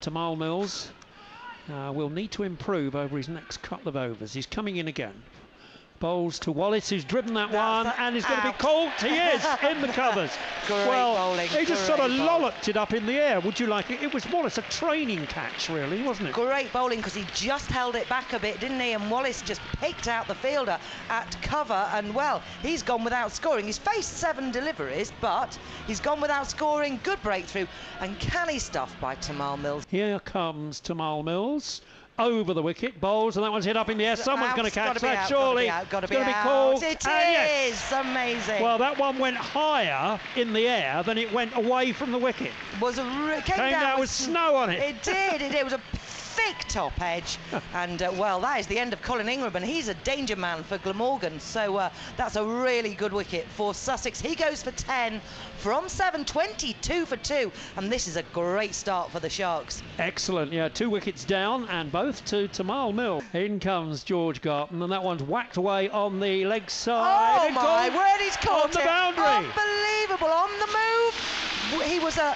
Tymal Mills will need to improve over his next couple of overs. He's coming in again. Bowls to Wallace, who's driven that one, and he's going to be caught. He is in the covers. Bowling. He just sort of lolloped it up in the air. Would you like it? It was more as a training catch, really, wasn't it? Great bowling, because he just held it back a bit, didn't he? And Wallace just picked out the fielder at cover, and well, he's gone without scoring. He's faced 7 deliveries, but he's gone without scoring. Good breakthrough, and canny stuff by Tymal Mills. Here comes Tymal Mills. Over the wicket, bowls, and that one's hit up in the air. Someone's going to catch that, surely. It's going to be called. It is amazing. Well, that one went higher in the air than it went away from the wicket. Came down with snow on it. It did. It was a thick top edge, and well, that is the end of Colin Ingram, and he's a danger man for Glamorgan. So that's a really good wicket for Sussex. He goes for 10 from 7, 22 for 2, and this is a great start for the Sharks. Excellent, yeah, 2 wickets down, and both to Tymal Mills. In comes George Garton, and that one's whacked away on the leg side. Oh my word, he's caught on the boundary. Unbelievable, on the move. He was at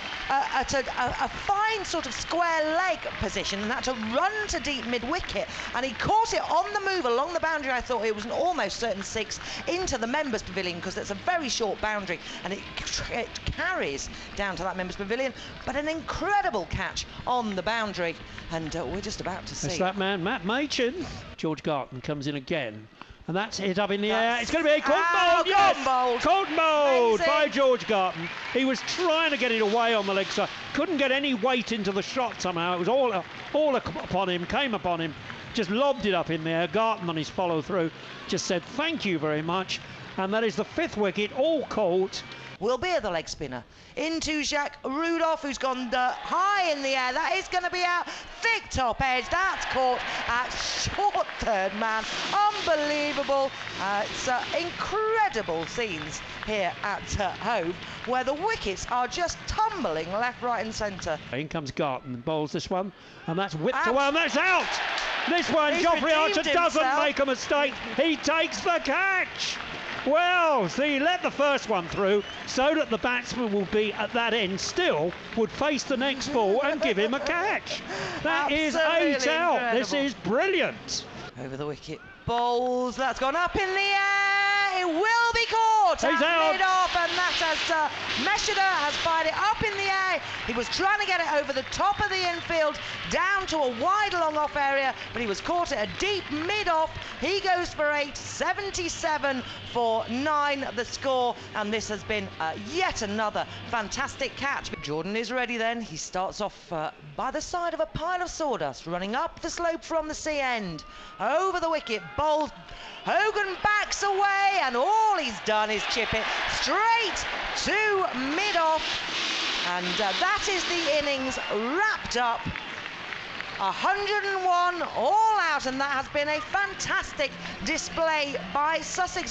a fine sort of square leg position and had to run to deep mid-wicket, and he caught it on the move along the boundary. I thought it was an almost certain 6 into the members' pavilion, because it's a very short boundary and it carries down to that members' pavilion, but an incredible catch on the boundary, and we're just about to see. It's that man, Matt Machin. George Garton comes in again, and that's hit up in the air. It's going to be a caught bowled, yes! Caught bowled by George Garton. He was trying to get it away on the leg side. Couldn't get any weight into the shot somehow. It was all upon him, came upon him. Just lobbed it up in the air. Garton on his follow through just said thank you very much. And that is the 5th wicket, all caught. Will be the leg spinner into Jacques Rudolph, who's gone high in the air. That is going to be out. Thick top edge. That's caught at short third man. Unbelievable. It's incredible scenes here at Hove, where the wickets are just tumbling left, right and centre. In comes Garton, bowls this one, and that's whipped to one. That's out. This one, Jofrey Archer doesn't make a mistake. He takes the catch. Well, see, let the first one through so that the batsman will be at that end, still would face the next ball and give him a catch. That is 8 out. This is brilliant. Over the wicket, bowls. That's gone up in the air. It will be caught. He's out. Mid-off, and that's as Meshida has fired it up in the air. He was trying to get it over the top of the infield, down to a wide long off area, but he was caught at a deep mid-off. He goes for 8, 77 for 9 the score, and this has been yet another fantastic catch. Jordan is ready then. He starts off by the side of a pile of sawdust, running up the slope from the sea end. Over the wicket, bowled. Hogan backs away, and all he's done is chip it straight to mid-off, and that is the innings wrapped up. 101 all out, and that has been a fantastic display by Sussex.